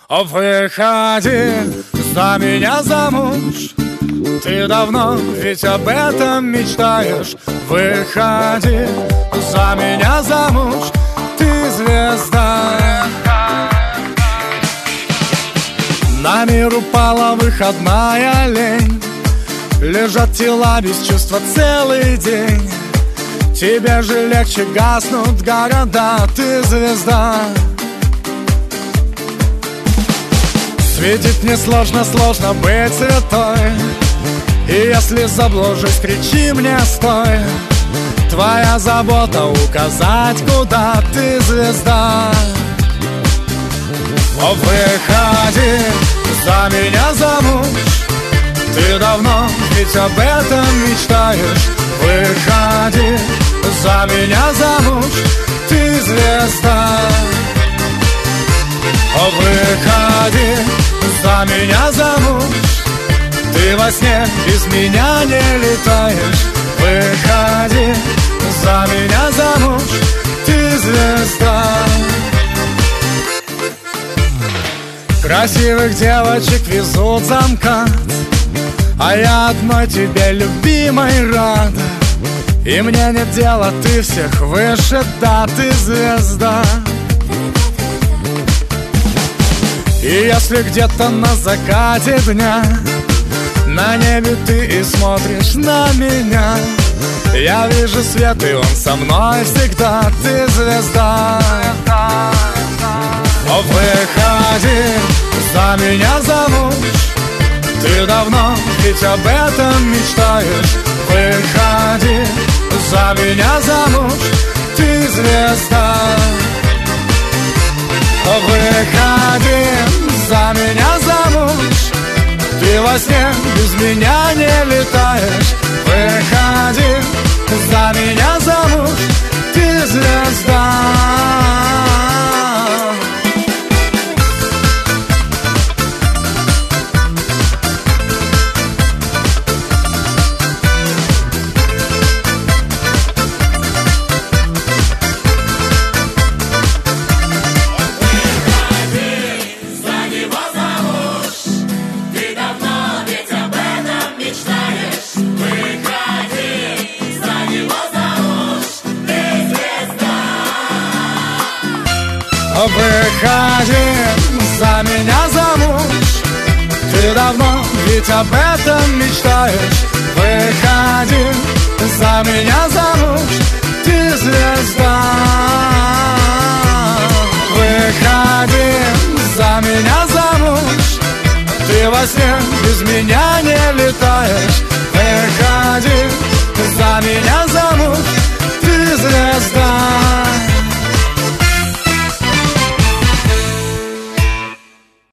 Выходи за меня замуж, ты давно ведь об этом мечтаешь. Выходи за меня замуж, ты звезда. На мир упала выходная лень, лежат тела без чувства целый день. Тебе же легче гаснут города, ты звезда. Светить мне сложно, сложно быть святой. И если заблужусь, кричи мне стой. Твоя забота указать, куда ты звезда. Выходи за меня замуж, ты давно ведь об этом мечтаешь. Выходи за меня замуж, ты звезда. Выходи за меня замуж, ты во сне без меня не летаешь. Выходи за меня замуж, ты звезда. Красивых девочек везут за МКАД, а я одной тебе, любимой, рада. И мне нет дела, ты всех выше, да, ты звезда. И если где-то на закате дня на небе ты и смотришь на меня, я вижу свет, и он со мной всегда, ты звезда. Выходи за меня замуж, ты давно ведь об этом мечтаешь. Выходи за меня замуж, ты звезда. Выходи за меня замуж, ты во сне без меня не летаешь. Выходи за меня замуж, ты звезда. Выходи за меня замуж, ты давно ведь об этом мечтаешь. Выходи за меня замуж, ты звезда. Выходи за меня замуж, ты во сне без меня не летаешь. Выходи за меня